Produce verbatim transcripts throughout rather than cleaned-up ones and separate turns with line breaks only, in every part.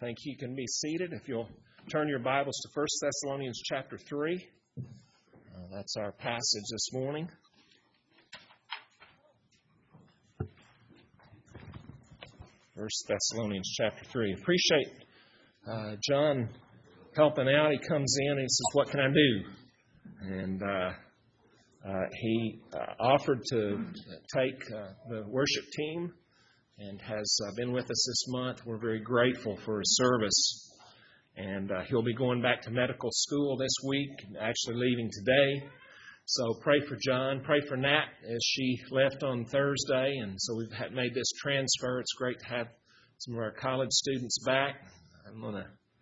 Thank you. You can be seated. If you'll turn your Bibles to First Thessalonians chapter three. Uh, that's our passage this morning. First Thessalonians chapter three. Appreciate uh, John helping out. He comes in and he says, "What can I do?" And uh, uh, he uh, offered to take uh, the worship team and has uh, been with us this month. We're very grateful for his service. And uh, he'll be going back to medical school this week, actually leaving today. So pray for John. Pray for Nat as she left on Thursday. And so we've had made this transfer. It's great to have some of our college students back. I'm going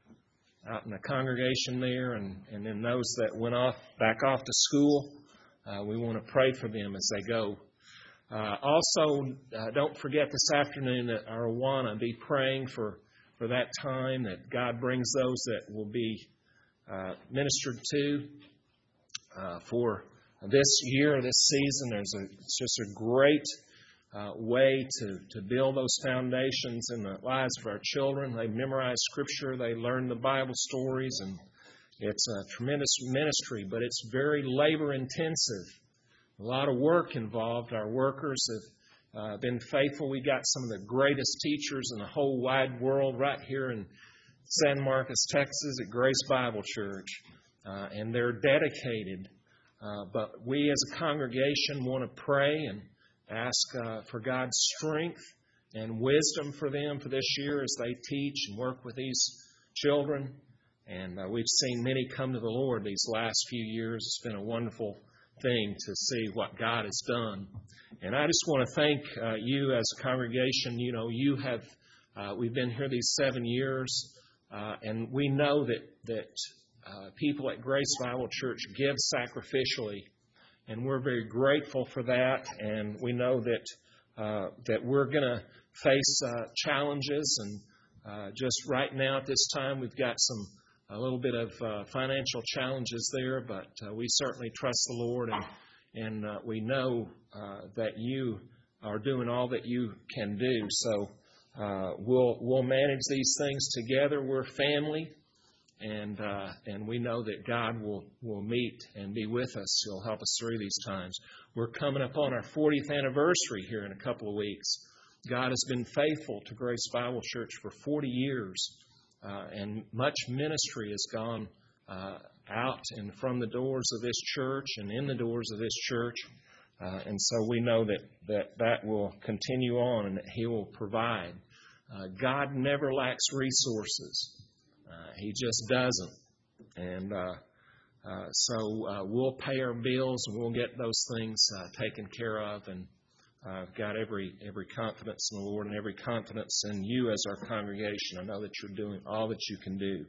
to out in the congregation there. And, and then those that went off back off to school, uh, we want to pray for them as they go. Uh, also, uh, don't forget this afternoon that our Awana be praying for, for that time, that God brings those that will be uh, ministered to uh, for this year, this season. There's a, it's just a great uh, way to, to build those foundations in the lives of our children. They memorize Scripture, they learn the Bible stories, and it's a tremendous ministry, but it's very labor-intensive. A lot of work involved. Our workers have uh, been faithful. We got some of the greatest teachers in the whole wide world right here in San Marcos, Texas at Grace Bible Church. Uh, and they're dedicated. Uh, but we as a congregation want to pray and ask uh, for God's strength and wisdom for them for this year as they teach and work with these children. And uh, we've seen many come to the Lord these last few years. It's been a wonderful thing to see what God has done. And I just want to thank uh, you as a congregation. You know, you have, uh, we've been here these seven years, uh, and we know that, that uh, people at Grace Bible Church give sacrificially, and we're very grateful for that. And we know that, uh, that we're going to face uh, challenges, and uh, just right now at this time we've got some a little bit of uh, financial challenges there, but uh, we certainly trust the Lord, and and uh, we know uh, that you are doing all that you can do. So uh, we'll we'll manage these things together. We're family, and uh, and we know that God will will meet and be with us. He'll help us through these times. We're coming up on our fortieth anniversary here in a couple of weeks. God has been faithful to Grace Bible Church for forty years. Uh, and much ministry has gone uh, out and from the doors of this church and in the doors of this church. Uh, and so we know that, that that will continue on and that He will provide. Uh, God never lacks resources. Uh, he just doesn't. And uh, uh, so uh, we'll pay our bills and we'll get those things uh, taken care of. And Uh, I've got every every confidence in the Lord and every confidence in you as our congregation. I know that you're doing all that you can do.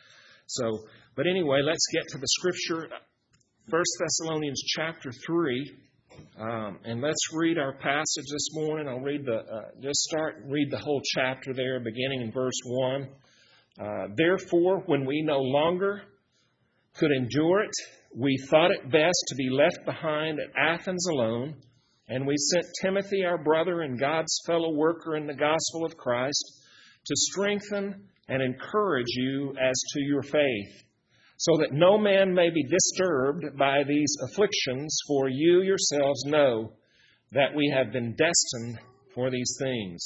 So, but anyway, let's get to the Scripture. First Thessalonians chapter three, um, and let's read our passage this morning. I'll read the uh, just start read the whole chapter there, beginning in verse one. Uh, Therefore, when we no longer could endure it, we thought it best to be left behind at Athens alone. And we sent Timothy, our brother and God's fellow worker in the gospel of Christ, to strengthen and encourage you as to your faith, so that no man may be disturbed by these afflictions, for you yourselves know that we have been destined for these things.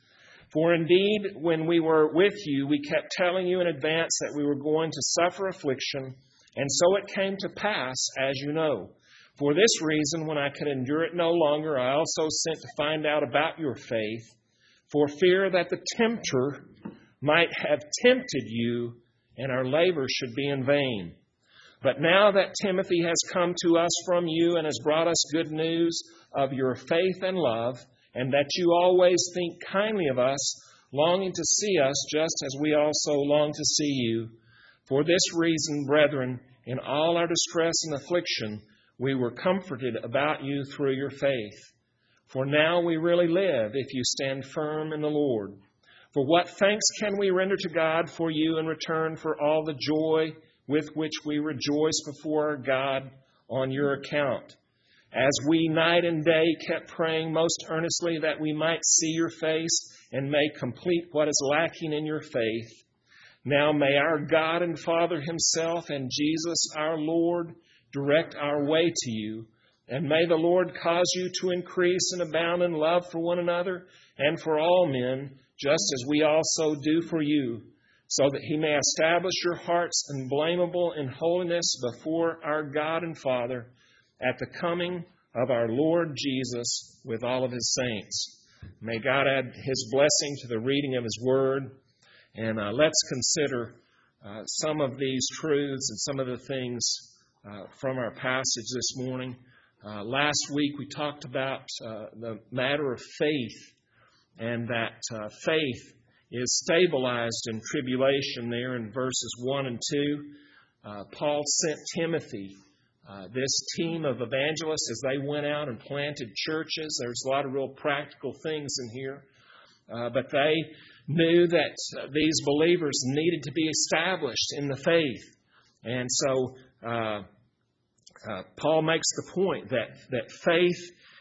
For indeed, when we were with you, we kept telling you in advance that we were going to suffer affliction, and so it came to pass, as you know. For this reason, when I could endure it no longer, I also sent to find out about your faith, for fear that the tempter might have tempted you, and our labor should be in vain. But now that Timothy has come to us from you and has brought us good news of your faith and love, and that you always think kindly of us, longing to see us just as we also long to see you. For this reason, brethren, in all our distress and affliction, we were comforted about you through your faith. For now we really live if you stand firm in the Lord. For what thanks can we render to God for you in return for all the joy with which we rejoice before our God on your account? As we night and day kept praying most earnestly that we might see your face and may complete what is lacking in your faith. Now may our God and Father Himself and Jesus our Lord direct our way to you, and may the Lord cause you to increase and abound in love for one another and for all men, just as we also do for you, so that He may establish your hearts unblameable in holiness before our God and Father at the coming of our Lord Jesus with all of His saints. May God add His blessing to the reading of His Word. And uh, let's consider uh, some of these truths and some of the things uh, from our passage this morning. Uh, last week we talked about uh, the matter of faith, and that uh, faith is stabilized in tribulation there in verses one and two. Uh, Paul sent Timothy, uh, this team of evangelists, as they went out and planted churches. There's a lot of real practical things in here. Uh, but they knew that uh, these believers needed to be established in the faith. And so uh, uh, Paul makes the point that, that faith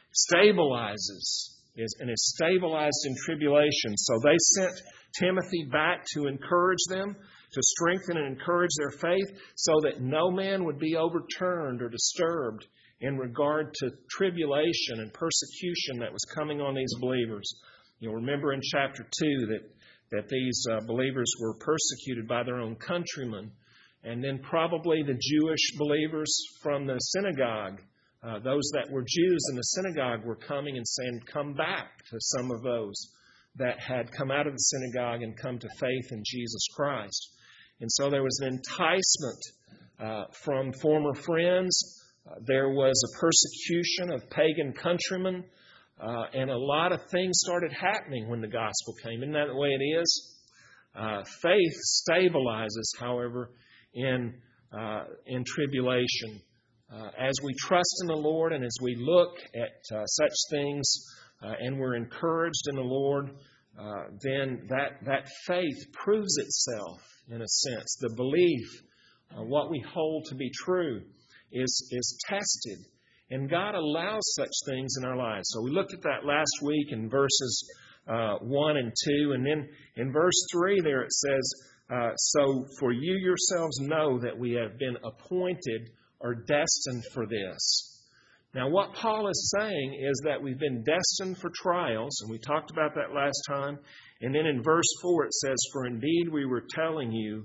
stabilizes is, and is stabilized in tribulation. So they sent Timothy back to encourage them, to strengthen and encourage their faith, so that no man would be overturned or disturbed in regard to tribulation and persecution that was coming on these believers. You'll remember in chapter two that, that these uh, believers were persecuted by their own countrymen, and then probably the Jewish believers from the synagogue, uh, those that were Jews in the synagogue, were coming and saying, come back to some of those that had come out of the synagogue and come to faith in Jesus Christ. And so there was an enticement uh, from former friends. Uh, there was a persecution of pagan countrymen. Uh, and a lot of things started happening when the gospel came. Isn't that the way it is? Uh, faith stabilizes, however, in uh, in tribulation. Uh, as we trust in the Lord and as we look at uh, such things uh, and we're encouraged in the Lord, uh, then that, that faith proves itself in a sense. The belief, uh, what we hold to be true, is, is tested. And God allows such things in our lives. So we looked at that last week in verses uh, one and two. And then in verse three there it says, uh, so for you yourselves know that we have been appointed or destined for this. Now what Paul is saying is that we've been destined for trials. And we talked about that last time. And then in verse four it says, for indeed we were telling you,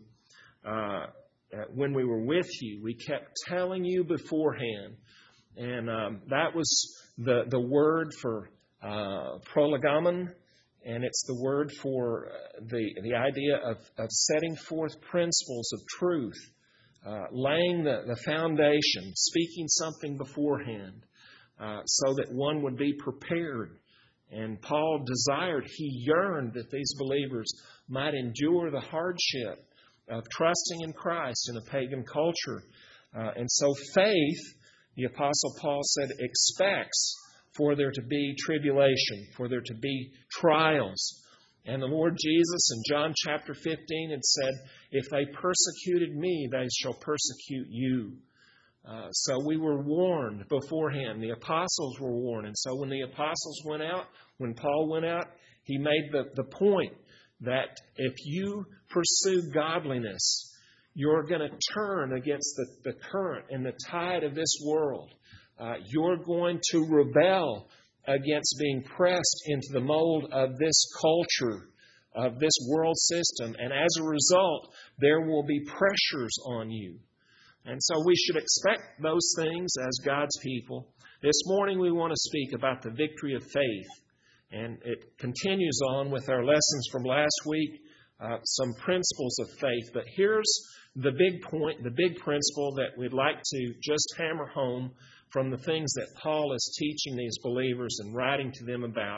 uh, when we were with you, we kept telling you beforehand. And um, that was the, the word for uh, prolegomon, and it's the word for the, the idea of, of setting forth principles of truth, uh, laying the, the foundation, speaking something beforehand, uh, so that one would be prepared. And Paul desired, he yearned that these believers might endure the hardship of trusting in Christ in a pagan culture. Uh, and so faith, the Apostle Paul said, expects for there to be tribulation, for there to be trials. And the Lord Jesus in John chapter fifteen had said, if they persecuted me, they shall persecute you. Uh, so we were warned beforehand. The apostles were warned. And so when the apostles went out, when Paul went out, he made the, the point that if you pursue godliness, you're going to turn against the, the current and the tide of this world. Uh, you're going to rebel against being pressed into the mold of this culture, of this world system. And as a result, there will be pressures on you. And so we should expect those things as God's people. This morning we want to speak about the victory of faith. And it continues on with our lessons from last week, uh, some principles of faith. But here's the big point, the big principle that we'd like to just hammer home from the things that Paul is teaching these believers and writing to them about.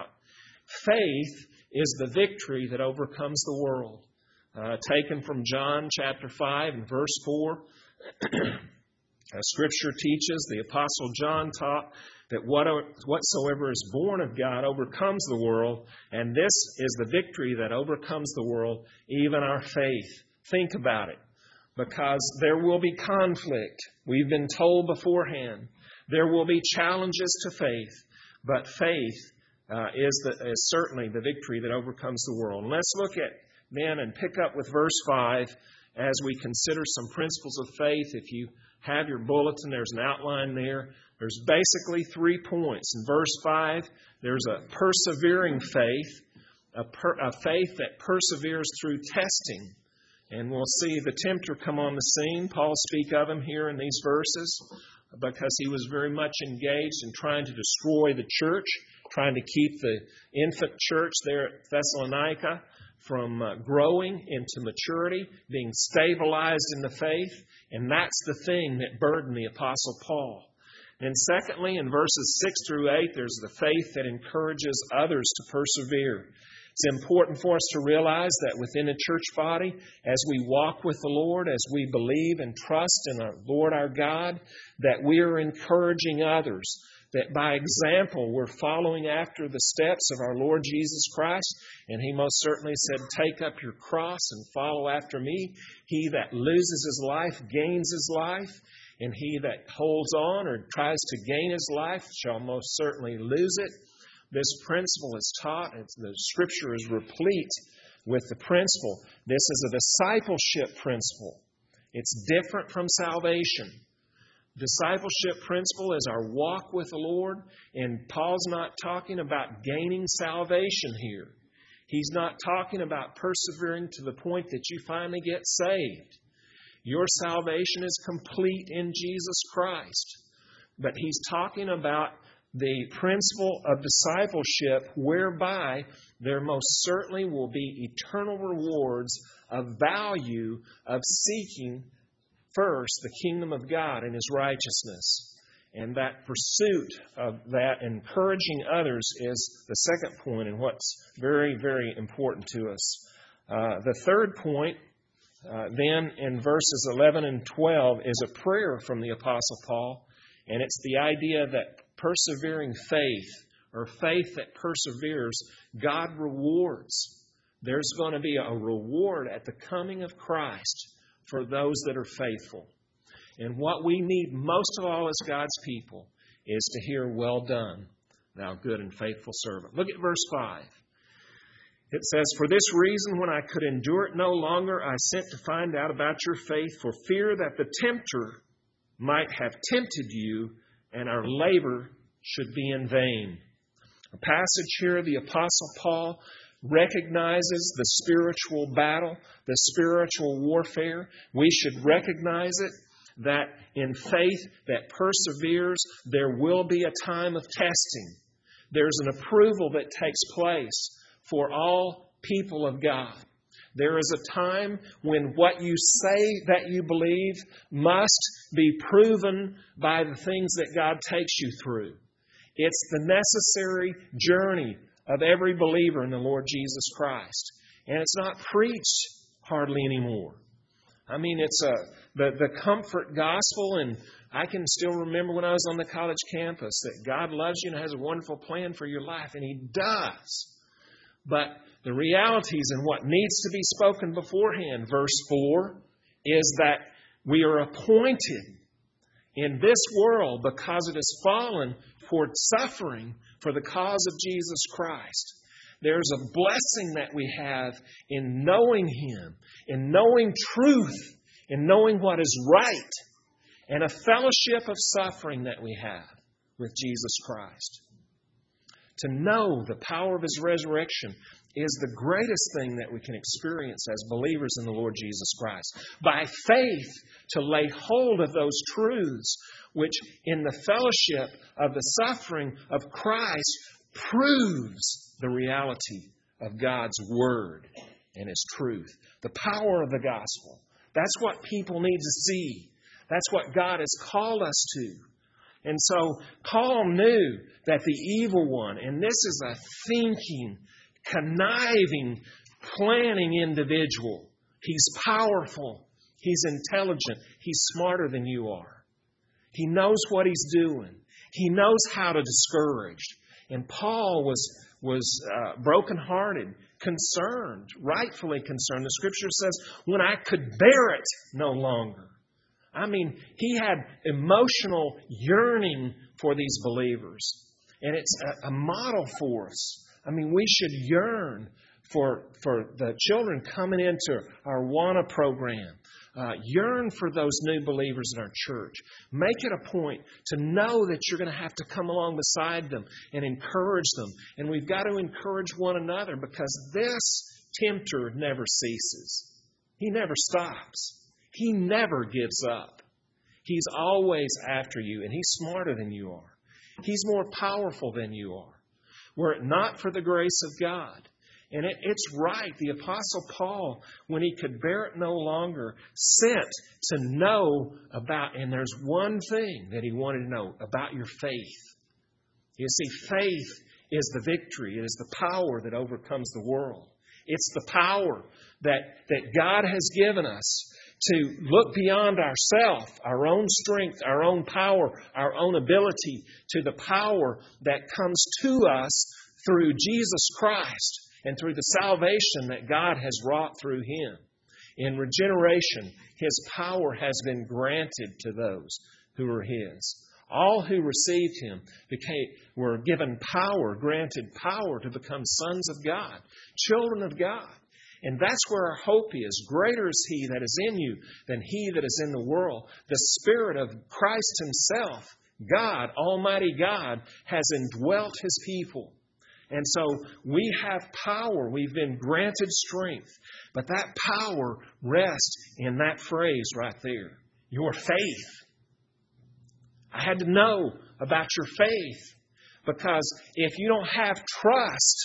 Faith is the victory that overcomes the world. Uh, taken from John chapter five and verse four. As Scripture teaches, the Apostle John taught that whatsoever is born of God overcomes the world, and this is the victory that overcomes the world, even our faith. Think about it, because there will be conflict. We've been told beforehand. There will be challenges to faith, but faith uh, is, the, is certainly the victory that overcomes the world. And let's look at then and pick up with verse five as we consider some principles of faith. If you have your bulletin, there's an outline there. There's basically three points. In verse five, there's a persevering faith, a, per, a faith that perseveres through testing. And we'll see the tempter come on the scene. Paul speaks of him here in these verses because he was very much engaged in trying to destroy the church, trying to keep the infant church there at Thessalonica from uh, growing into maturity, being stabilized in the faith. And that's the thing that burdened the Apostle Paul. And secondly, in verses six through eight, there's the faith that encourages others to persevere. It's important for us to realize that within a church body, as we walk with the Lord, as we believe and trust in our Lord our God, that we are encouraging others, that by example we're following after the steps of our Lord Jesus Christ. And He most certainly said, take up your cross and follow after me. He that loses his life gains his life, and he that holds on or tries to gain his life shall most certainly lose it. This principle is taught, the Scripture is replete with the principle. This is a discipleship principle. It's different from salvation. Discipleship principle is our walk with the Lord, and Paul's not talking about gaining salvation here. He's not talking about persevering to the point that you finally get saved. Your salvation is complete in Jesus Christ. But he's talking about the principle of discipleship whereby there most certainly will be eternal rewards of value of seeking first the kingdom of God and His righteousness. And that pursuit of that, encouraging others, is the second point and what's very, very important to us. Uh, the third point, uh, then in verses eleven and twelve, is a prayer from the Apostle Paul. And it's the idea that persevering faith, or faith that perseveres, God rewards. There's going to be a reward at the coming of Christ for those that are faithful. And what we need most of all as God's people is to hear, well done, thou good and faithful servant. Look at verse five. It says, for this reason, when I could endure it no longer, I sent to find out about your faith, for fear that the tempter might have tempted you, and our labor should be in vain. A passage here, the Apostle Paul recognizes the spiritual battle, the spiritual warfare. We should recognize it, that in faith that perseveres, there will be a time of testing. There's an approval that takes place for all people of God. There is a time when what you say that you believe must be proven by the things that God takes you through. It's the necessary journey of every believer in the Lord Jesus Christ. And it's not preached hardly anymore. I mean, it's a the, the comfort gospel, and I can still remember when I was on the college campus that God loves you and has a wonderful plan for your life, and He does. But the realities and what needs to be spoken beforehand, verse four, is that we are appointed in this world, because it has fallen, for suffering for the cause of Jesus Christ. There's a blessing that we have in knowing Him, in knowing truth, in knowing what is right, and a fellowship of suffering that we have with Jesus Christ. To know the power of His resurrection is the greatest thing that we can experience as believers in the Lord Jesus Christ. By faith, to lay hold of those truths which in the fellowship of the suffering of Christ proves the reality of God's Word and His truth. The power of the gospel. That's what people need to see. That's what God has called us to. And so Paul knew that the evil one, and this is a thinking, conniving, planning individual. He's powerful. He's intelligent. He's smarter than you are. He knows what he's doing. He knows how to discourage. And Paul was, was uh, brokenhearted, concerned, rightfully concerned. The Scripture says, when I could bear it no longer. I mean, he had emotional yearning for these believers. And it's a, a model for us. I mean, we should yearn for, for the children coming into our Awana program. Uh, yearn for those new believers in our church. Make it a point to know that you're going to have to come along beside them and encourage them. And we've got to encourage one another, because this tempter never ceases. He never stops. He never gives up. He's always after you, and he's smarter than you are. He's more powerful than you are. Were it not for the grace of God. And it, it's right. The Apostle Paul, when he could bear it no longer, sent to know about, and there's one thing that he wanted to know, about your faith. You see, faith is the victory. It is the power that overcomes the world. It's the power that, that God has given us to look beyond ourselves, our own strength, our own power, our own ability, to the power that comes to us through Jesus Christ and through the salvation that God has wrought through Him. In regeneration, His power has been granted to those who are His. All who received Him became, were given power, granted power to become sons of God, children of God. And that's where our hope is. Greater is He that is in you than he that is in the world. The Spirit of Christ Himself, God, Almighty God, has indwelt His people. And so we have power. We've been granted strength. But that power rests in that phrase right there. Your faith. I had to know about your faith. Because if you don't have trust,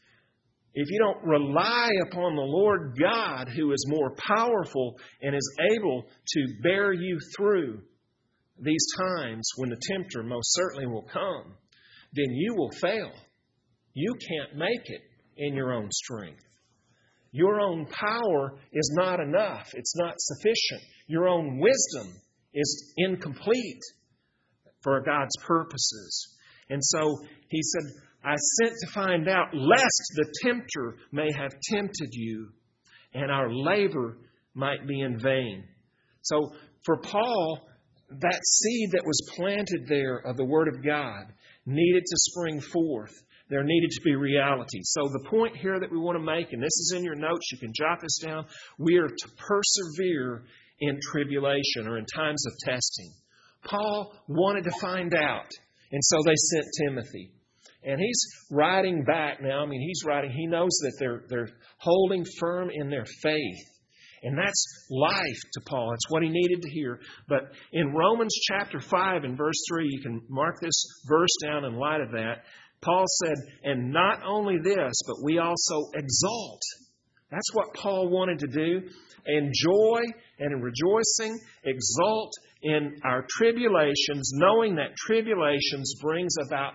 if you don't rely upon the Lord God, who is more powerful and is able to bear you through these times when the tempter most certainly will come, then you will fail. You can't make it in your own strength. Your own power is not enough. It's not sufficient. Your own wisdom is incomplete for God's purposes. And so He said, I sent to find out, lest the tempter may have tempted you, and our labor might be in vain. So for Paul, that seed that was planted there of the Word of God needed to spring forth. There needed to be reality. So the point here that we want to make, and this is in your notes, you can jot this down, we are to persevere in tribulation or in times of testing. Paul wanted to find out, and so they sent Timothy. And he's writing back now. I mean, he's writing, he knows that they're, they're holding firm in their faith. And that's life to Paul. It's what he needed to hear. But in Romans chapter five and verse three, you can mark this verse down in light of that. Paul said, and not only this, but we also exalt. That's what Paul wanted to do. Enjoy and in rejoicing, exult in our tribulations, knowing that tribulations brings about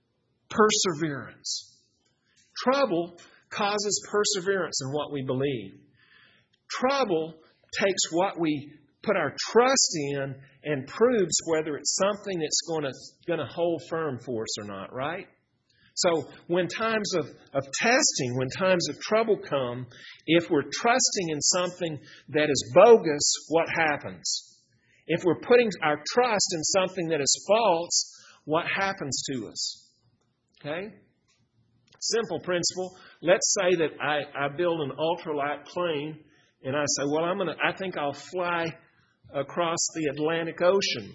perseverance. Trouble causes perseverance in what we believe. Trouble takes what we put our trust in and proves whether it's something that's going to, going to hold firm for us or not, right? So when times of, of testing, when times of trouble come, if we're trusting in something that is bogus, what happens? If we're putting our trust in something that is false, what happens to us? Okay? Simple principle. Let's say that I, I build an ultralight plane and I say, well, I'm gonna I think I'll fly across the Atlantic Ocean.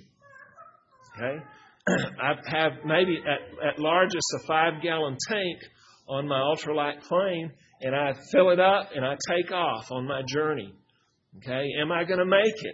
Okay? I have maybe at, at largest a five-gallon tank on my ultralight plane, and I fill it up and I take off on my journey. Okay? Am I going to make it?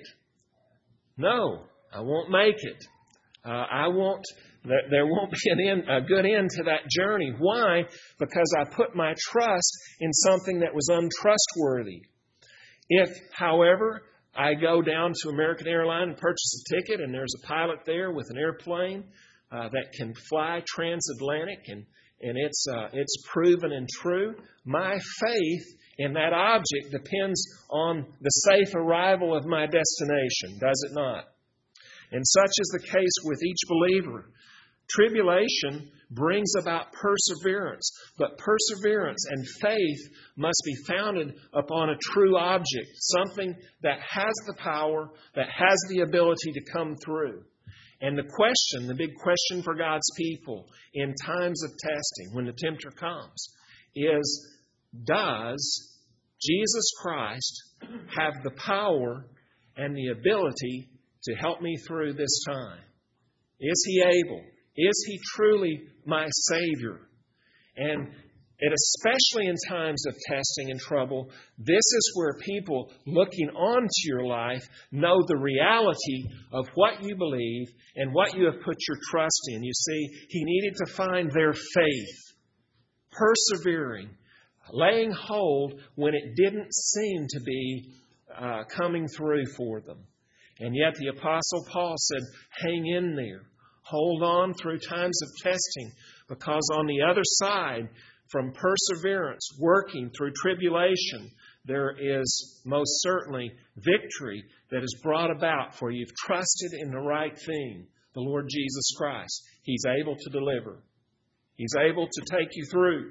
No, I won't make it. Uh, I won't. There, there won't be an end, a good end to that journey. Why? Because I put my trust in something that was untrustworthy. If, however, I go down to American Airlines and purchase a ticket, and there's a pilot there with an airplane uh, that can fly transatlantic, and and it's uh, it's proven and true. My faith in that object depends on the safe arrival of my destination, does it not? And such is the case with each believer. Tribulation brings about perseverance, but perseverance and faith must be founded upon a true object, something that has the power, that has the ability to come through. And the question, the big question for God's people in times of testing, when the tempter comes, is does Jesus Christ have the power and the ability to help me through this time? Is He able? Is He truly my Savior? And and especially in times of testing and trouble, this is where people looking onto your life know the reality of what you believe and what you have put your trust in. You see, He needed to find their faith, persevering, laying hold when it didn't seem to be uh, coming through for them. And yet the Apostle Paul said, hang in there. Hold on through times of testing, because on the other side, from perseverance, working through tribulation, there is most certainly victory that is brought about, for you've trusted in the right thing, the Lord Jesus Christ. He's able to deliver. He's able to take you through.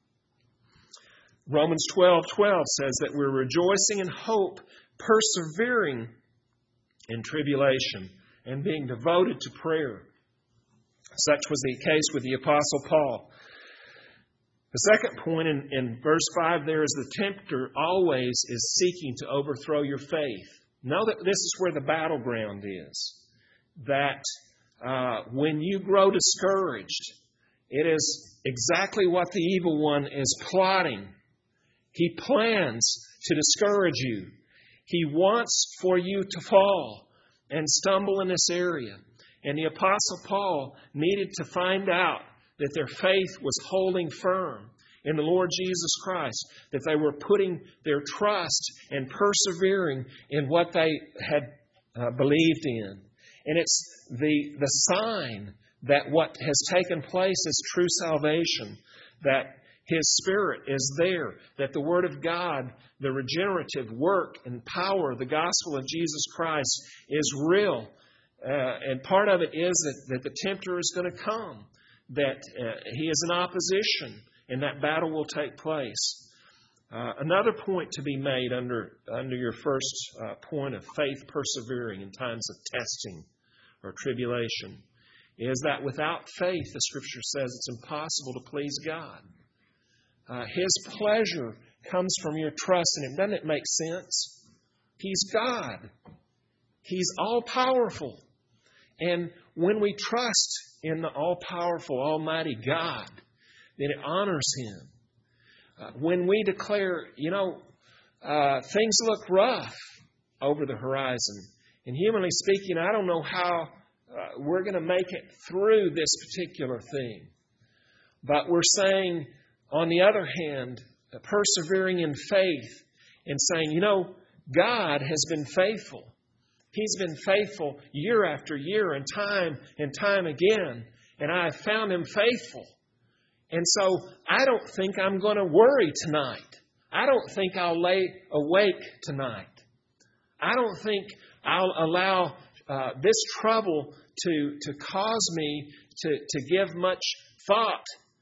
Romans twelve twelve says that we're rejoicing in hope, persevering in tribulation, and being devoted to prayer. Such was the case with the Apostle Paul. The second point in, in verse five there is the tempter always is seeking to overthrow your faith. Know that this is where the battleground is. That uh, when you grow discouraged, it is exactly what the evil one is plotting. He plans to discourage you. He wants for you to fall and stumble in this area. And the Apostle Paul needed to find out that their faith was holding firm in the Lord Jesus Christ, that they were putting their trust and persevering in what they had uh, believed in. And it's the, the sign that what has taken place is true salvation, that His Spirit is there, that the Word of God, the regenerative work and power of the gospel of Jesus Christ is real. Uh, and part of it is that, that the tempter is going to come, that uh, he is in opposition, and that battle will take place. Uh, another point to be made under, under your first uh, point of faith persevering in times of testing or tribulation is that without faith, the Scripture says, it's impossible to please God. Uh, His pleasure comes from your trust in Him. Doesn't it make sense? He's God. He's all-powerful. And when we trust in the all-powerful, almighty God, then it honors Him. Uh, when we declare, you know, uh, things look rough over the horizon, and humanly speaking, I don't know how uh, we're going to make it through this particular thing. But we're saying, on the other hand, uh, persevering in faith and saying, you know, God has been faithful. He's been faithful year after year and time and time again. And I have found Him faithful. And so I don't think I'm going to worry tonight. I don't think I'll lay awake tonight. I don't think I'll allow uh, this trouble to, to cause me to, to give much thought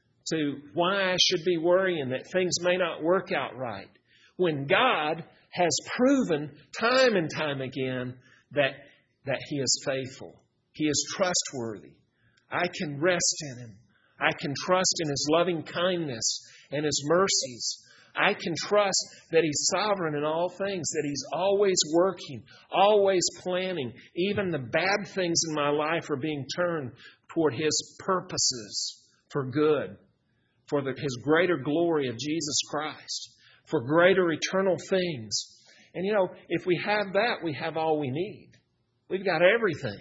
to why I should be worrying that things may not work out right. When God has proven time and time again that, that He is faithful. He is trustworthy. I can rest in Him. I can trust in His loving kindness and His mercies. I can trust that He's sovereign in all things, that He's always working, always planning. Even the bad things in my life are being turned toward His purposes for good, for the, His greater glory of Jesus Christ, for greater eternal things. And you know, if we have that, we have all we need. We've got everything.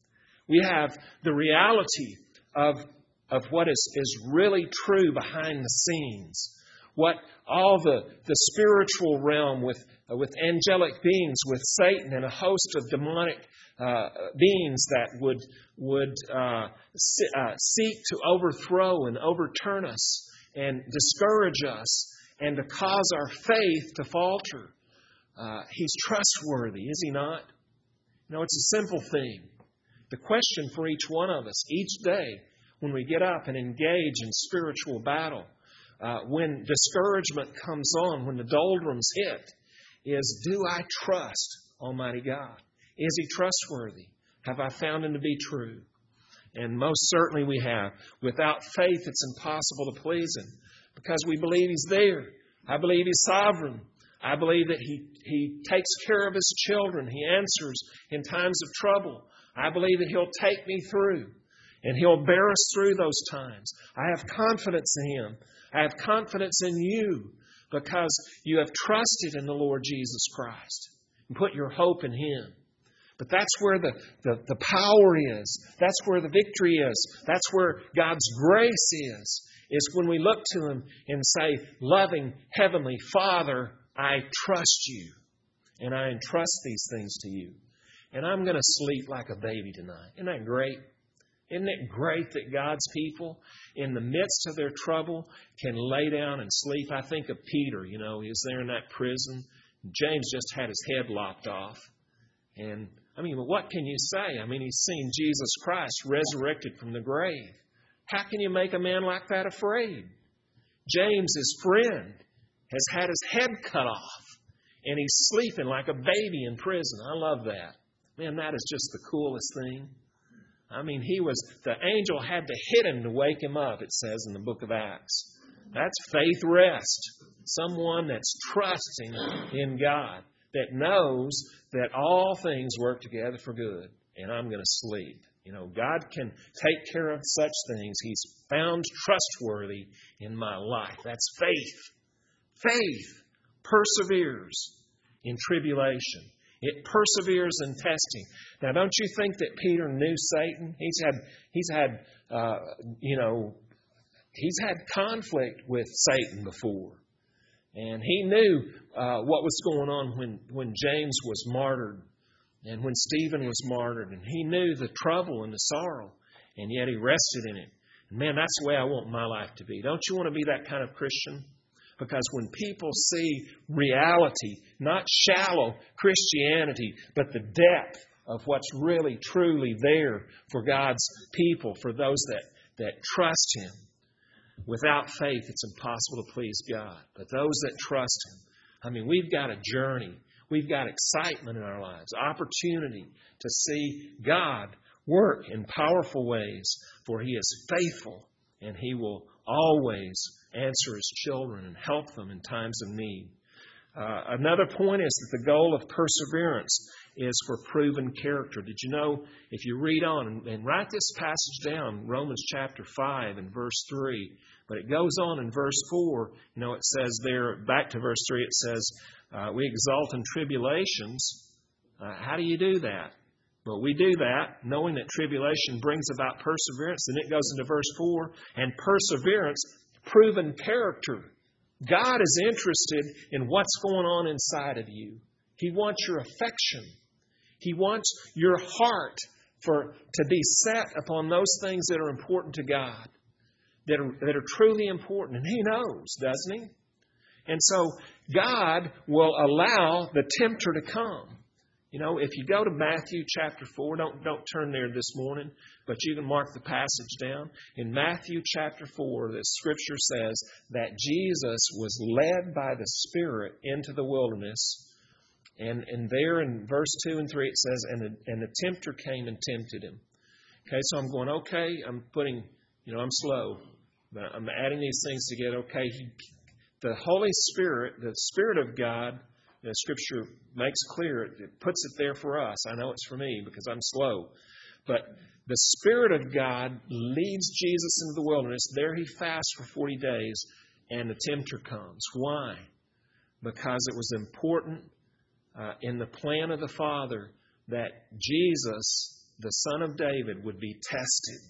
We have the reality of, of what is, is really true behind the scenes. What all the, the spiritual realm with, uh, with angelic beings, with Satan and a host of demonic uh, beings that would, would uh, si- uh, seek to overthrow and overturn us and discourage us and to cause our faith to falter. Uh, he's trustworthy, is He not? You know, it's a simple thing. The question for each one of us, each day, when we get up and engage in spiritual battle, uh, when discouragement comes on, when the doldrums hit, is, do I trust Almighty God? Is He trustworthy? Have I found Him to be true? And most certainly we have. Without faith, it's impossible to please Him, because we believe He's there. I believe He's sovereign. I believe that He, He takes care of His children. He answers in times of trouble. I believe that He'll take me through and He'll bear us through those times. I have confidence in Him. I have confidence in you because you have trusted in the Lord Jesus Christ and put your hope in Him. But that's where the, the, the power is. That's where the victory is. That's where God's grace is. Is when we look to Him and say, loving Heavenly Father, I trust You. And I entrust these things to You. And I'm going to sleep like a baby tonight. Isn't that great? Isn't it great that God's people, in the midst of their trouble, can lay down and sleep? I think of Peter, you know, he was there in that prison. James just had his head lopped off. And, I mean, what can you say? I mean, he's seen Jesus Christ resurrected from the grave. How can you make a man like that afraid? James, his friend, has had his head cut off. And he's sleeping like a baby in prison. I love that. Man, that is just the coolest thing. I mean, he was, the angel had to hit him to wake him up, it says in the book of Acts. That's faith rest. Someone that's trusting in God, that knows that all things work together for good. And I'm going to sleep. You know, God can take care of such things. He's found trustworthy in my life. That's faith. Faith perseveres in tribulation. It perseveres in testing. Now, don't you think that Peter knew Satan? He's had, he's had, uh, you know, he's had conflict with Satan before. And he knew uh, what was going on when, when James was martyred and when Stephen was martyred. And he knew the trouble and the sorrow. And yet he rested in it. And man, that's the way I want my life to be. Don't you want to be that kind of Christian? Because when people see reality, not shallow Christianity, but the depth of what's really, truly there for God's people, for those that, that trust Him, without faith, it's impossible to please God. But those that trust Him, I mean, we've got a journey. We've got excitement in our lives, opportunity to see God work in powerful ways, for He is faithful and He will always answer His children and help them in times of need. Uh, another point is that the goal of perseverance is for proven character. Did you know, if you read on, and, and write this passage down, Romans chapter five and verse three, but it goes on in verse four, you know, it says there, back to verse three, it says, uh, we exult in tribulations. Uh, how do you do that? Well, we do that knowing that tribulation brings about perseverance. And it goes into verse four, and perseverance, proven character. God is interested in what's going on inside of you. He wants your affection. He wants your heart for to be set upon those things that are important to God, that are, that are truly important. And He knows, doesn't He? And so God will allow the tempter to come. You know, if you go to Matthew chapter four, don't, don't turn there this morning, but you can mark the passage down. In Matthew chapter four, the Scripture says that Jesus was led by the Spirit into the wilderness. And, and there in verse two and three it says, and the, and the tempter came and tempted Him. Okay, so I'm going, okay, I'm putting, you know, I'm slow, but I'm adding these things together. Okay, he, the Holy Spirit, the Spirit of God, the Scripture makes clear, it puts it there for us. I know it's for me because I'm slow. But the Spirit of God leads Jesus into the wilderness. There He fasts for forty days, and the tempter comes. Why? Because it was important uh, in the plan of the Father that Jesus, the Son of David, would be tested.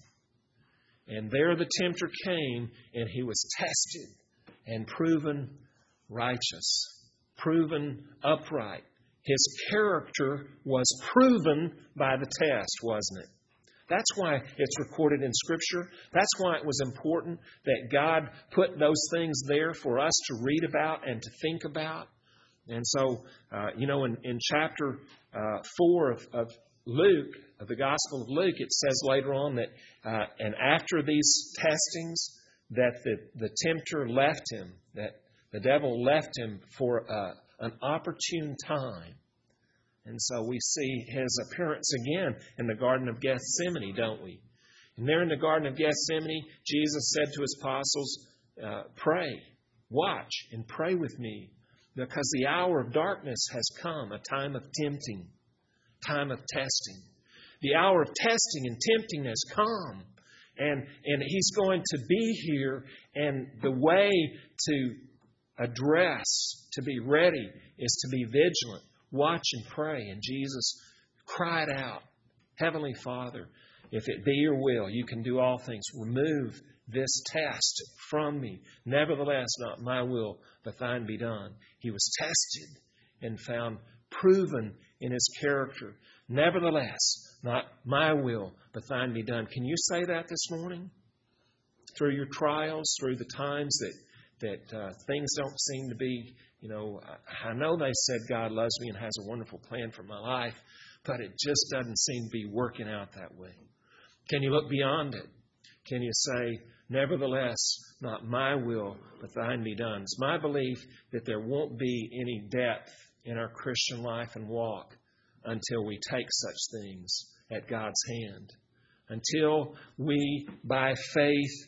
And there the tempter came, and He was tested and proven righteous, proven upright. His character was proven by the test, wasn't it? That's why it's recorded in Scripture. That's why it was important that God put those things there for us to read about and to think about. And so, uh, you know, in, in chapter uh, four of, of Luke, of the Gospel of Luke, it says later on that, uh, and after these testings, that the, the tempter left him, that the devil left him for uh, an opportune time. And so we see His appearance again in the Garden of Gethsemane, don't we? And there in the Garden of Gethsemane, Jesus said to His apostles, uh, pray. Watch and pray with me, because the hour of darkness has come, a time of tempting, time of testing. The hour of testing and tempting has come. And, and He's going to be here, and the way to address, to be ready, is to be vigilant. Watch and pray. And Jesus cried out, Heavenly Father, if it be your will, you can do all things. Remove this test from me. Nevertheless, not my will, but thine be done. He was tested and found proven in His character. Nevertheless, not my will, but thine be done. Can you say that this morning? Through your trials, through the times that that uh, things don't seem to be, you know, I know they said God loves me and has a wonderful plan for my life, but it just doesn't seem to be working out that way. Can you look beyond it? Can you say, nevertheless, not my will, but thine be done? It's my belief that there won't be any depth in our Christian life and walk until we take such things at God's hand. Until we, by faith,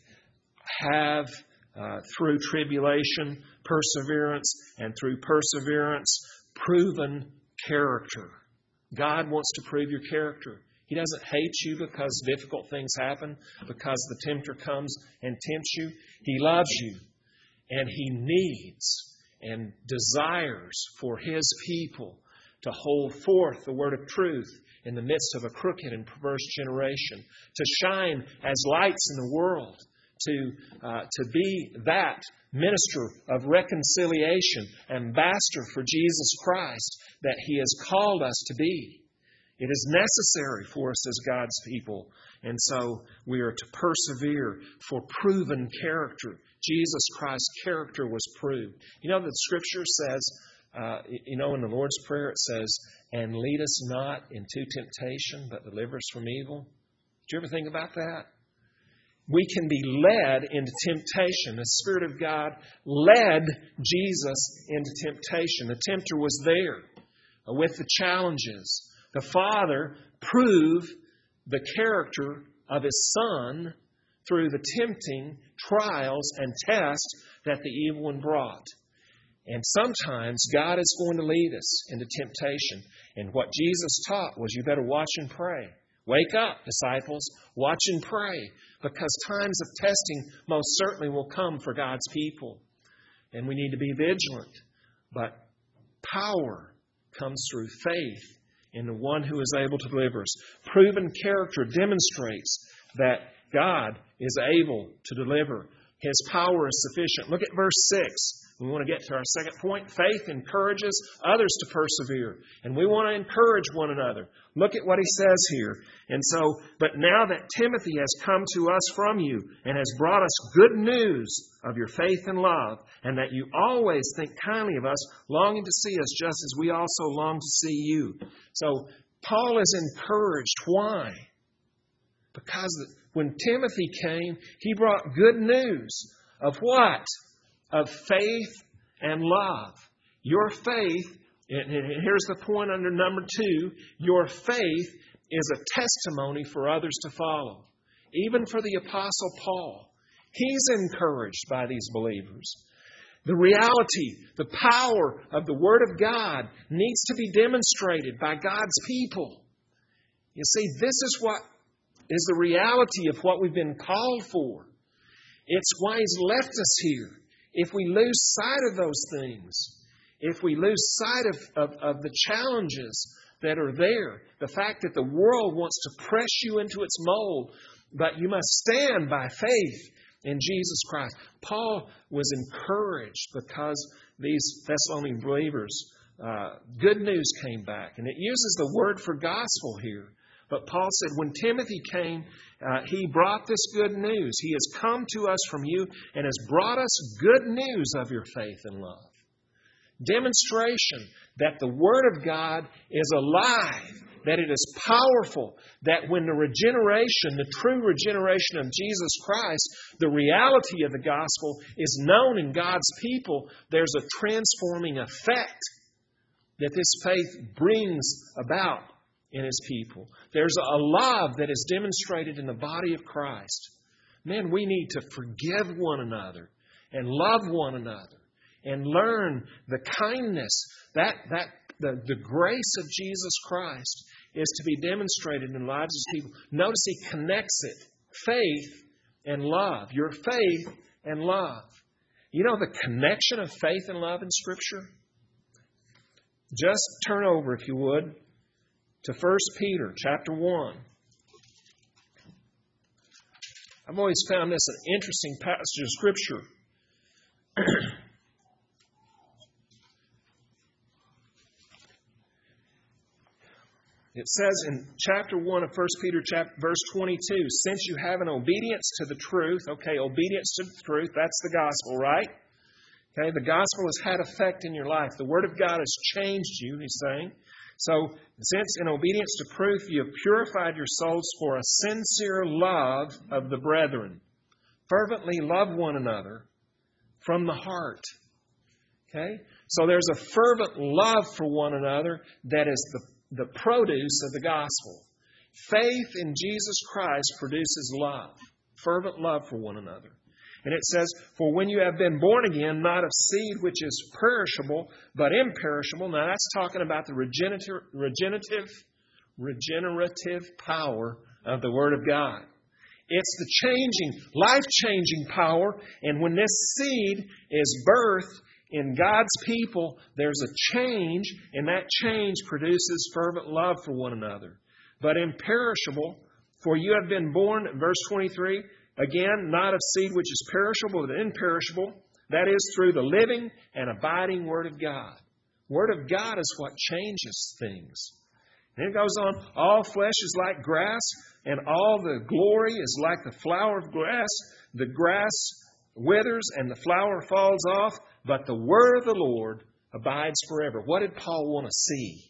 have, uh, through tribulation, perseverance, and through perseverance, proven character. God wants to prove your character. He doesn't hate you because difficult things happen, because the tempter comes and tempts you. He loves you, and He needs and desires for His people to hold forth the word of truth in the midst of a crooked and perverse generation, to shine as lights in the world, to uh, to be that minister of reconciliation, ambassador for Jesus Christ that He has called us to be. It is necessary for us as God's people, and so we are to persevere for proven character. Jesus Christ's character was proved. You know, the Scripture says, uh, you know, in the Lord's Prayer it says, and lead us not into temptation, but deliver us from evil. Did you ever think about that? We can be led into temptation. The Spirit of God led Jesus into temptation. The tempter was there with the challenges. The Father proved the character of His Son through the tempting trials and tests that the evil one brought. And sometimes God is going to lead us into temptation. And what Jesus taught was, you better watch and pray. Wake up, disciples. Watch and pray. Because times of testing most certainly will come for God's people. And we need to be vigilant. But power comes through faith in the one who is able to deliver us. Proven character demonstrates that God is able to deliver. His power is sufficient. Look at verse six. We want to get to our second point. Faith encourages others to persevere. And we want to encourage one another. Look at what he says here. And so, but now that Timothy has come to us from you and has brought us good news of your faith and love, and that you always think kindly of us, longing to see us just as we also long to see you. So, Paul is encouraged. Why? Because when Timothy came, he brought good news of what? Of faith and love. Your faith, and here's the point under number two, your faith is a testimony for others to follow. Even for the Apostle Paul, he's encouraged by these believers. The reality, the power of the Word of God needs to be demonstrated by God's people. You see, this is what is the reality of what we've been called for. It's why He's left us here. If we lose sight of those things, if we lose sight of, of, of the challenges that are there, the fact that the world wants to press you into its mold, but you must stand by faith in Jesus Christ. Paul was encouraged because these Thessalonian believers, uh, good news came back. And it uses the word for gospel here. But Paul said, when Timothy came, uh, he brought this good news. He has come to us from you and has brought us good news of your faith and love. Demonstration that the Word of God is alive, that it is powerful, that when the regeneration, the true regeneration of Jesus Christ, the reality of the gospel is known in God's people, there's a transforming effect that this faith brings about in His people. There's a love that is demonstrated in the body of Christ. Man, we need to forgive one another and love one another and learn the kindness, that, that the, the grace of Jesus Christ is to be demonstrated in the lives of people. Notice he connects it, faith and love. Your faith and love. You know the connection of faith and love in Scripture? Just turn over, if you would, to First Peter chapter one. I've always found this an interesting passage of Scripture. It says in chapter one of First Peter, chapter, verse twenty-two, since you have an obedience to the truth, okay, obedience to the truth, that's the gospel, right? Okay, the gospel has had effect in your life. The Word of God has changed you, he's saying. So, since in obedience to truth you have purified your souls for a sincere love of the brethren, fervently love one another from the heart. Okay? So there's a fervent love for one another that is the the produce of the gospel. Faith in Jesus Christ produces love, fervent love for one another. And it says, for when you have been born again, not of seed which is perishable, but imperishable. Now that's talking about the regenerative, regenerative, regenerative power of the Word of God. It's the changing, life-changing power. And when this seed is birthed in God's people, there's a change, and that change produces fervent love for one another. But imperishable, for you have been born, verse twenty-three, again, not of seed which is perishable, but imperishable. That is through the living and abiding Word of God. Word of God is what changes things. And it goes on, all flesh is like grass, and all the glory is like the flower of grass. The grass withers and the flower falls off, but the word of the Lord abides forever. What did Paul want to see?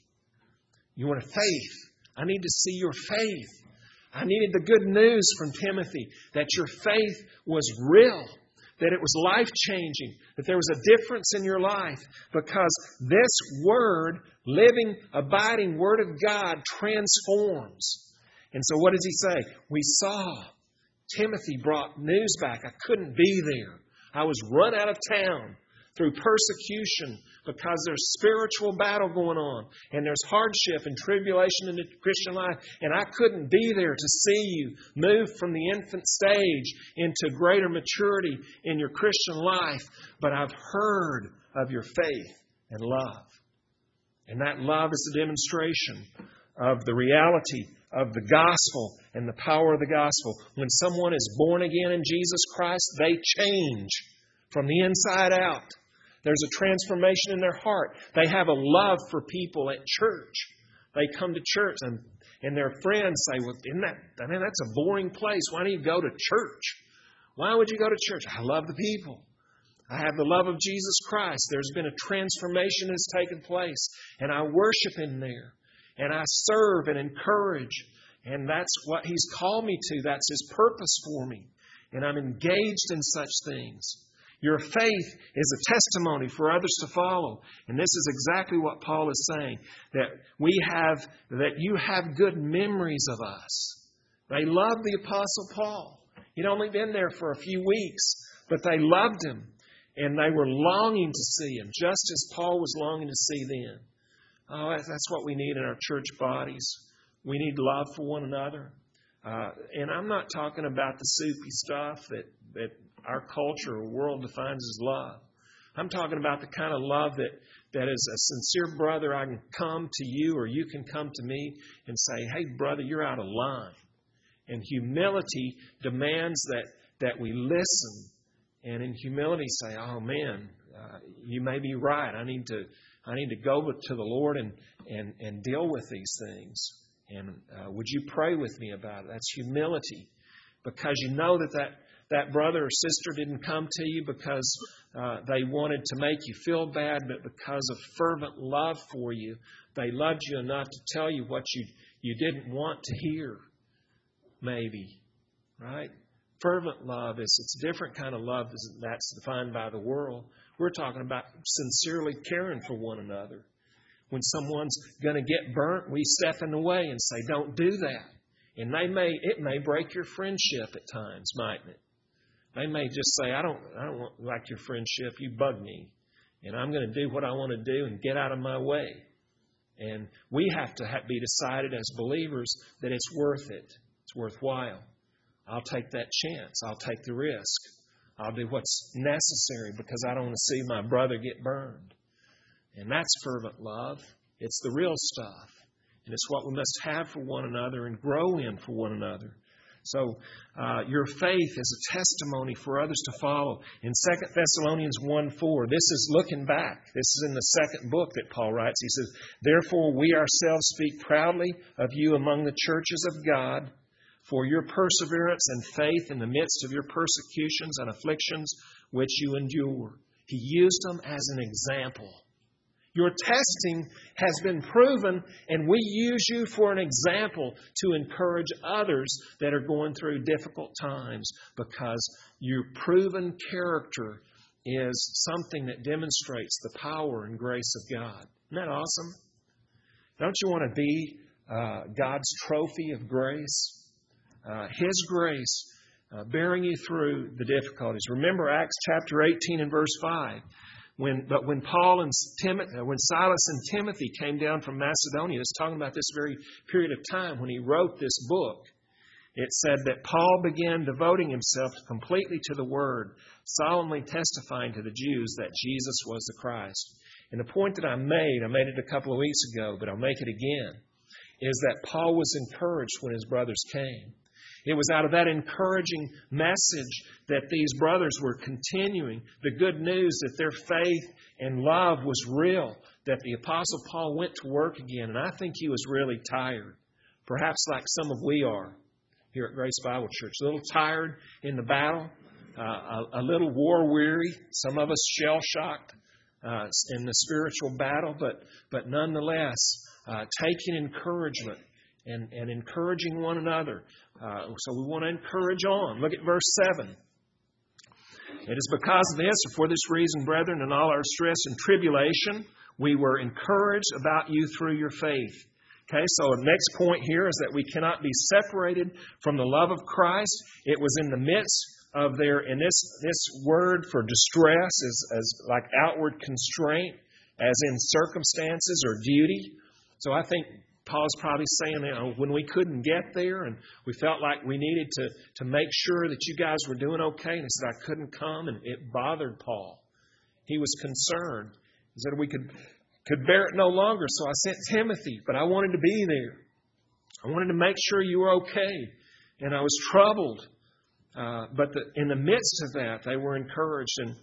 You want a faith. I need to see your faith. I needed the good news from Timothy that your faith was real, that it was life-changing, that there was a difference in your life because this word, living, abiding Word of God transforms. And so what does he say? We saw Timothy brought news back. I couldn't be there. I was run out of town through persecution because there's spiritual battle going on and there's hardship and tribulation in the Christian life. And I couldn't be there to see you move from the infant stage into greater maturity in your Christian life. But I've heard of your faith and love. And that love is a demonstration of the reality of the gospel and the power of the gospel. When someone is born again in Jesus Christ, they change from the inside out. There's a transformation in their heart. They have a love for people at church. They come to church and, and their friends say, well, isn't that, I mean, that's a boring place. Why do you go to church? Why would you go to church? I love the people. I have the love of Jesus Christ. There's been a transformation that's taken place. And I worship Him there. And I serve and encourage. And that's what He's called me to. That's His purpose for me. And I'm engaged in such things. Your faith is a testimony for others to follow. And this is exactly what Paul is saying. That we have, that you have good memories of us. They loved the Apostle Paul. He'd only been there for a few weeks. But they loved him. And they were longing to see him. Just as Paul was longing to see them. Oh, that's what we need in our church bodies. We need love for one another. Uh, and I'm not talking about the soupy stuff that, that our culture or world defines as love. I'm talking about the kind of love that, that as a sincere brother, I can come to you or you can come to me and say, hey, brother, you're out of line. And humility demands that, that we listen. And in humility say, oh, man, uh, you may be right. I need to I need to go to the Lord and, and, and deal with these things. And uh, would you pray with me about it? That's humility. Because you know that that, that brother or sister didn't come to you because uh, they wanted to make you feel bad, but because of fervent love for you. They loved you enough to tell you what you, you didn't want to hear, maybe. Right? Fervent love is it's a different kind of love that's defined by the world. We're talking about sincerely caring for one another. When someone's going to get burnt, we step in the way and say, don't do that. And they may it may break your friendship at times, mightn't it? They may just say, I don't, I don't want, like your friendship. You bug me. And I'm going to do what I want to do and get out of my way. And we have to have, be decided as believers that it's worth it. It's worthwhile. I'll take that chance. I'll take the risk. I'll do what's necessary because I don't want to see my brother get burned. And that's fervent love. It's the real stuff. And it's what we must have for one another and grow in for one another. So uh, your faith is a testimony for others to follow. In Second Thessalonians one four, this is looking back. This is in the second book that Paul writes. He says, therefore we ourselves speak proudly of you among the churches of God for your perseverance and faith in the midst of your persecutions and afflictions which you endure. He used them as an example. Your testing has been proven, and we use you for an example to encourage others that are going through difficult times because your proven character is something that demonstrates the power and grace of God. Isn't that awesome? Don't you want to be uh, God's trophy of grace? Uh, His grace uh, bearing you through the difficulties. Remember Acts chapter eighteen and verse five. When, but when Paul and Timothy, when Silas and Timothy came down from Macedonia, it's talking about this very period of time when he wrote this book. It said that Paul began devoting himself completely to the Word, solemnly testifying to the Jews that Jesus was the Christ. And the point that I made, I made it a couple of weeks ago, but I'll make it again, is that Paul was encouraged when his brothers came. It was out of that encouraging message that these brothers were continuing the good news that their faith and love was real, that the Apostle Paul went to work again. And I think he was really tired, perhaps like some of we are here at Grace Bible Church. A little tired in the battle, uh, a, a little war-weary, some of us shell-shocked uh, in the spiritual battle, but, but nonetheless, uh, taking encouragement and, and encouraging one another. Uh, so we want to encourage on. Look at verse seven. It is because of this, or for this reason, brethren, in all our stress and tribulation, we were encouraged about you through your faith. Okay, so the next point here is that we cannot be separated from the love of Christ. It was in the midst of their, and this, this word for distress is as like outward constraint, as in circumstances or duty. So I think Paul's probably saying, you know, when we couldn't get there and we felt like we needed to, to make sure that you guys were doing okay, and he said, I couldn't come, and it bothered Paul. He was concerned. He said, we could, could bear it no longer, so I sent Timothy, but I wanted to be there. I wanted to make sure you were okay, and I was troubled. Uh, but the, in the midst of that, they were encouraged, and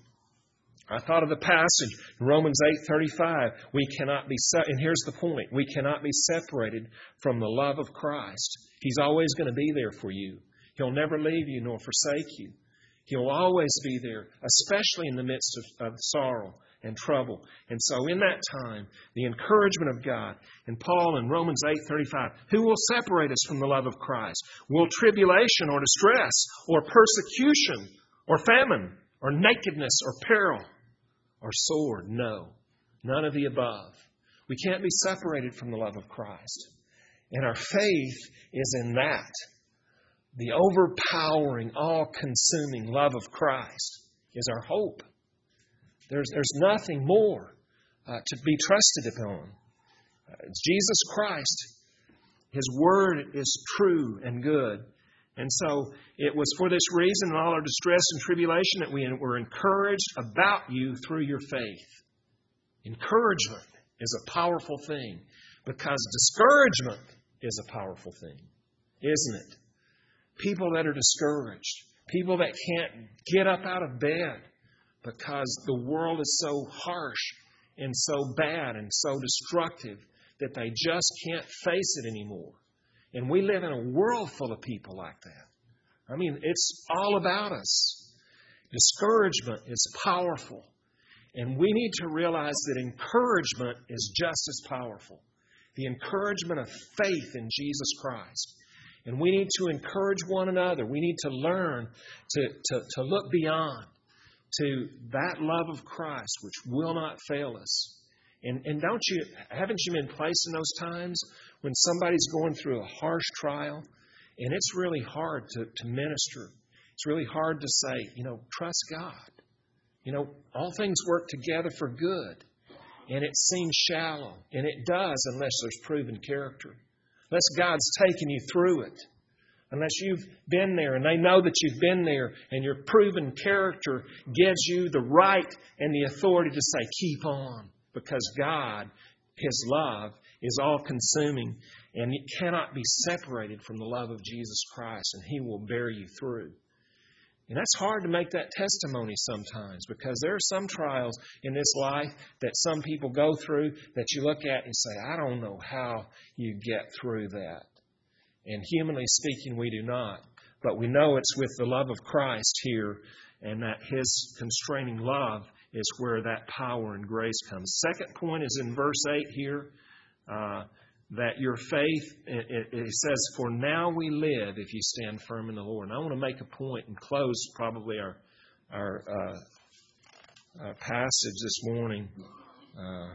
I thought of the passage in Romans eight thirty-five. We cannot be, se- and here's the point, we cannot be separated from the love of Christ. He's always going to be there for you. He'll never leave you nor forsake you. He'll always be there, especially in the midst of, of sorrow and trouble. And so in that time, the encouragement of God, and Paul in Romans eight thirty-five, who will separate us from the love of Christ? Will tribulation or distress or persecution or famine or nakedness or peril or sword? No, none of the above. We can't be separated from the love of Christ. And our faith is in that. The overpowering, all-consuming love of Christ is our hope. There's, there's nothing more uh, to be trusted upon. Uh, Jesus Christ, His Word is true and good. And so it was for this reason, in all our distress and tribulation, that we were encouraged about you through your faith. Encouragement is a powerful thing, because discouragement is a powerful thing, isn't it? People that are discouraged, people that can't get up out of bed because the world is so harsh and so bad and so destructive that they just can't face it anymore. And we live in a world full of people like that. I mean, it's all about us. Discouragement is powerful. And we need to realize that encouragement is just as powerful. The encouragement of faith in Jesus Christ. And we need to encourage one another. We need to learn to, to, to look beyond to that love of Christ, which will not fail us. And, and don't you, haven't you been placed in those times when somebody's going through a harsh trial and it's really hard to, to minister? It's really hard to say, you know, trust God. You know, all things work together for good. And it seems shallow. And it does unless there's proven character. Unless God's taken you through it. Unless you've been there and they know that you've been there and your proven character gives you the right and the authority to say, keep on. Because God, His love, is all-consuming and it cannot be separated from the love of Jesus Christ, and He will bear you through. And that's hard to make that testimony sometimes, because there are some trials in this life that some people go through that you look at and say, I don't know how you get through that. And humanly speaking, we do not. But we know it's with the love of Christ here, and that His constraining love is where that power and grace comes. Second point is in verse eight here, uh, that your faith, it, it says, for now we live if you stand firm in the Lord. And I want to make a point and close probably our, our uh, uh, passage this morning uh,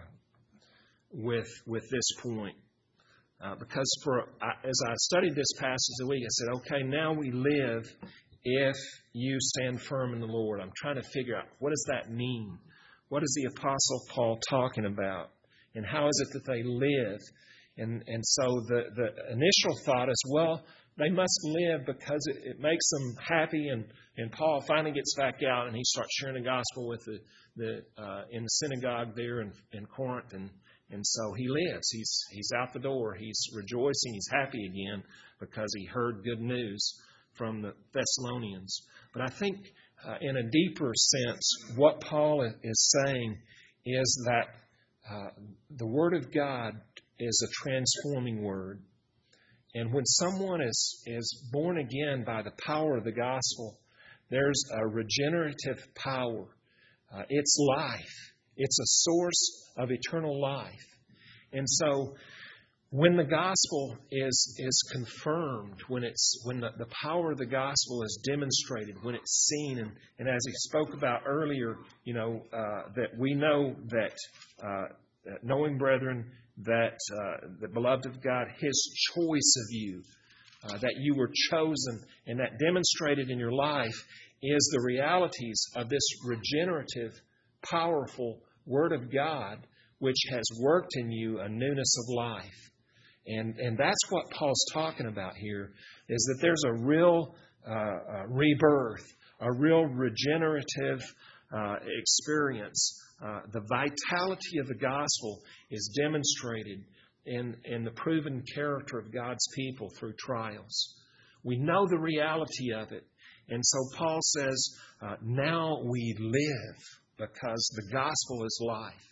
with, with this point. Uh, because for uh, as I studied this passage the week, I said, okay, now we live if you stand firm in the Lord. I'm trying to figure out, what does that mean? What is the Apostle Paul talking about? And how is it that they live? And and so the, the initial thought is, well, they must live because it, it makes them happy. And, and Paul finally gets back out and he starts sharing the gospel with the, the uh, in the synagogue there in, in Corinth. And, and so he lives. He's he's out the door. He's rejoicing. He's happy again because he heard good news from the Thessalonians. But I think uh, in a deeper sense, what Paul is saying is that uh, the Word of God is a transforming Word. And when someone is, is born again by the power of the gospel, there's a regenerative power. Uh, it's life. It's a source of eternal life. And so when the gospel is is confirmed, when it's when the, the power of the gospel is demonstrated, when it's seen, and, and as he spoke about earlier, you know, uh, that we know that, uh, that knowing, brethren, that uh, the beloved of God, His choice of you, uh, that you were chosen, and that demonstrated in your life is the realities of this regenerative, powerful Word of God, which has worked in you a newness of life. And and that's what Paul's talking about here, is that there's a real uh, uh, rebirth, a real regenerative uh, experience. Uh, the vitality of the gospel is demonstrated in, in the proven character of God's people through trials. We know the reality of it. And so Paul says, uh, now we live because the gospel is life.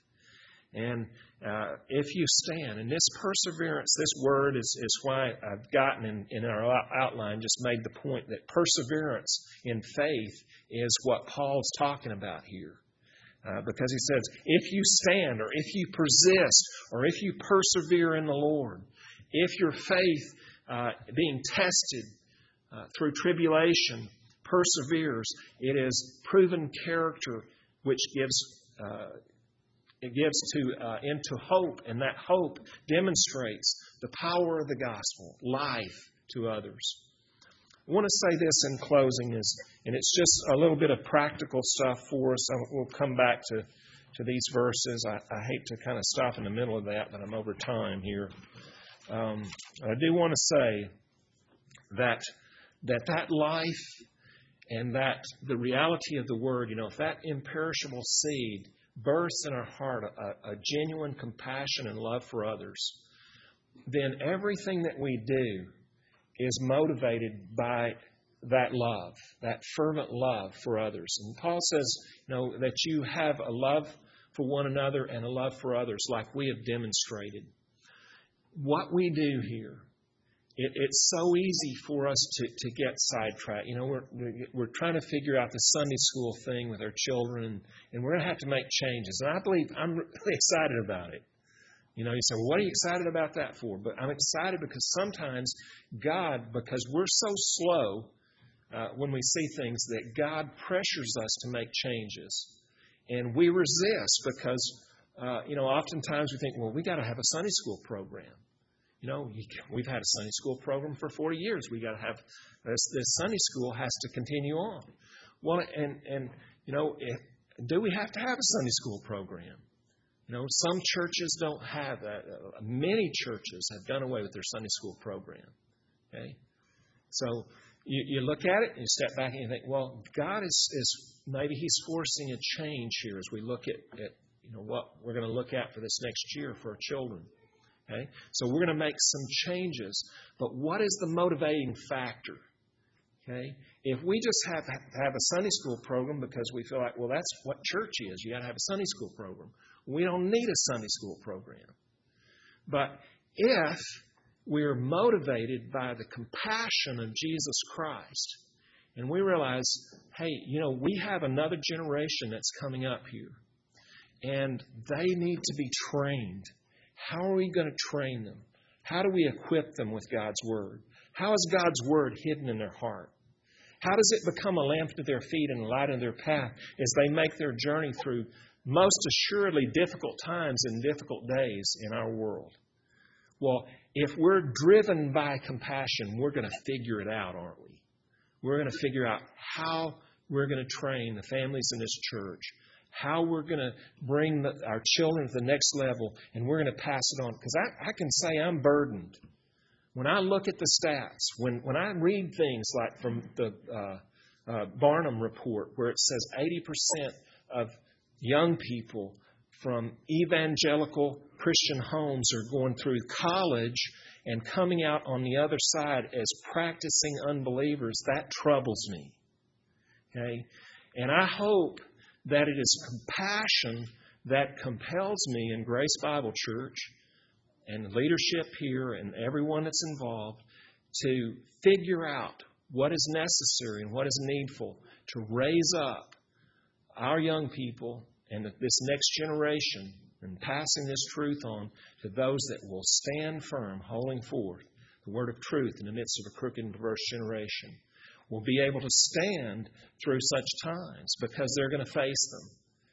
And uh, if you stand, and this perseverance, this word is, is why I've gotten in, in our outline, just made the point that perseverance in faith is what Paul's talking about here. Uh, because he says, if you stand, or if you persist, or if you persevere in the Lord, if your faith uh, being tested uh, through tribulation perseveres, it is proven character which gives uh, it gives to uh, into hope, and that hope demonstrates the power of the gospel, life to others. I want to say this in closing, is, and it's just a little bit of practical stuff for us. We'll come back to, to these verses. I, I hate to kind of stop in the middle of that, but I'm over time here. Um, I do want to say that that that life and that the reality of the Word, you know, if that imperishable seed bursts in our heart a, a genuine compassion and love for others, then everything that we do is motivated by that love, that fervent love for others. And Paul says, you know, that you have a love for one another and a love for others like we have demonstrated. What we do here, it, it's so easy for us to, to get sidetracked. You know, we're we're trying to figure out the Sunday school thing with our children, and, and we're going to have to make changes. And I believe I'm really excited about it. You know, you say, well, what are you excited about that for? But I'm excited because sometimes God, because we're so slow uh, when we see things, that God pressures us to make changes. And we resist because, uh, you know, oftentimes we think, well, we got to have a Sunday school program. You know, you, we've had a Sunday school program for forty years. We got to have this, this Sunday school has to continue on. Well, and and you know, if, do we have to have a Sunday school program? You know, some churches don't have that. Uh, many churches have done away with their Sunday school program. Okay, so you, you look at it and you step back and you think, well, God is is maybe He's forcing a change here as we look at, at you know what we're going to look at for this next year for our children. Okay, so we're going to make some changes, but what is the motivating factor? Okay, if we just have have a Sunday school program because we feel like, well, that's what church is. You got to have a Sunday school program. We don't need a Sunday school program. But if we're motivated by the compassion of Jesus Christ, and we realize, hey, you know, we have another generation that's coming up here, and they need to be trained. How are we going to train them? How do we equip them with God's Word? How is God's Word hidden in their heart? How does it become a lamp to their feet and a light in their path as they make their journey through most assuredly difficult times and difficult days in our world? Well, if we're driven by compassion, we're going to figure it out, aren't we? We're going to figure out how we're going to train the families in this church, how we're going to bring the, our children to the next level, and we're going to pass it on. Because I, I can say I'm burdened. When I look at the stats, when, when I read things like from the uh, uh, Barnum report, where it says eighty percent of young people from evangelical Christian homes are going through college and coming out on the other side as practicing unbelievers, that troubles me. Okay? And I hope that it is compassion that compels me in Grace Bible Church and leadership here and everyone that's involved to figure out what is necessary and what is needful to raise up our young people and this next generation and passing this truth on to those that will stand firm, holding forth the word of truth in the midst of a crooked and perverse generation. Will be able to stand through such times because they're going to face them.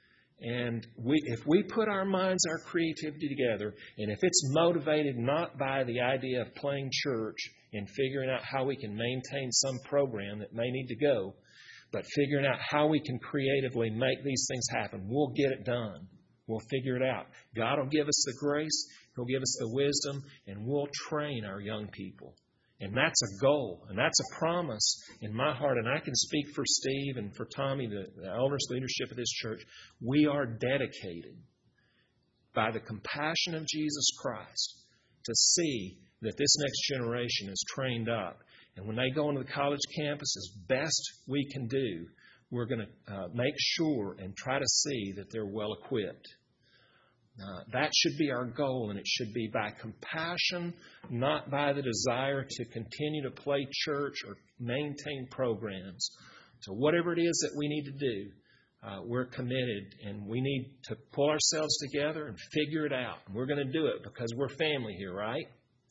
And we, if we put our minds, our creativity together, and if it's motivated not by the idea of playing church and figuring out how we can maintain some program that may need to go, but figuring out how we can creatively make these things happen, we'll get it done. We'll figure it out. God will give us the grace, He'll give us the wisdom, and we'll train our young people. And that's a goal, and that's a promise in my heart. And I can speak for Steve and for Tommy, the, the elders leadership of this church. We are dedicated by the compassion of Jesus Christ to see that this next generation is trained up. And when they go into the college campus, as best we can do, we're going to uh, make sure and try to see that they're well equipped. Uh, that should be our goal, and it should be by compassion, not by the desire to continue to play church or maintain programs. So whatever it is that we need to do, uh, we're committed, and we need to pull ourselves together and figure it out. And we're going to do it because we're family here, right?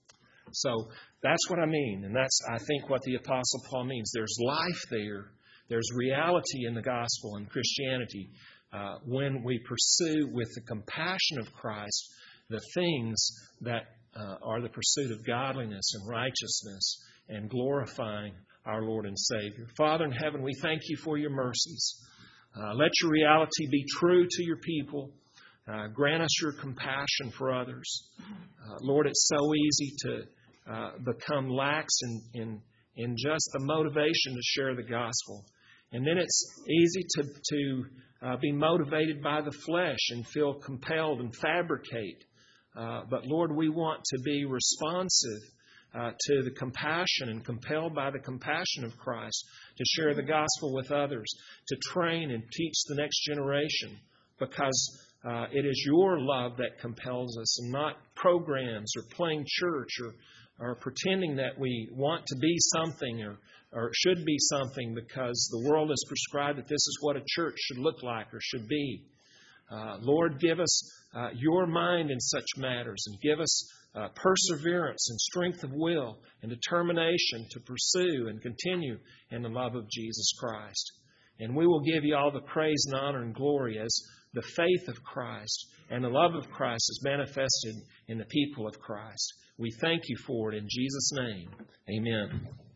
So that's what I mean, and that's, I think, what the Apostle Paul means. There's life there. There's reality in the gospel and Christianity. Uh, when we pursue with the compassion of Christ the things that uh, are the pursuit of godliness and righteousness and glorifying our Lord and Savior. Father in heaven, we thank You for Your mercies. Uh, let Your reality be true to Your people. Uh, grant us Your compassion for others. Uh, Lord, it's so easy to uh, become lax in, in, in just the motivation to share the gospel. And then it's easy to, to uh, be motivated by the flesh and feel compelled and fabricate. Uh, but Lord, we want to be responsive uh, to the compassion and compelled by the compassion of Christ to share the gospel with others, to train and teach the next generation, because uh, it is Your love that compels us and not programs or playing church or, or pretending that we want to be something or or should be something because the world has prescribed that this is what a church should look like or should be. Uh, Lord, give us uh, Your mind in such matters, and give us uh, perseverance and strength of will and determination to pursue and continue in the love of Jesus Christ. And we will give You all the praise and honor and glory as the faith of Christ and the love of Christ is manifested in the people of Christ. We thank you for it in Jesus' name. Amen.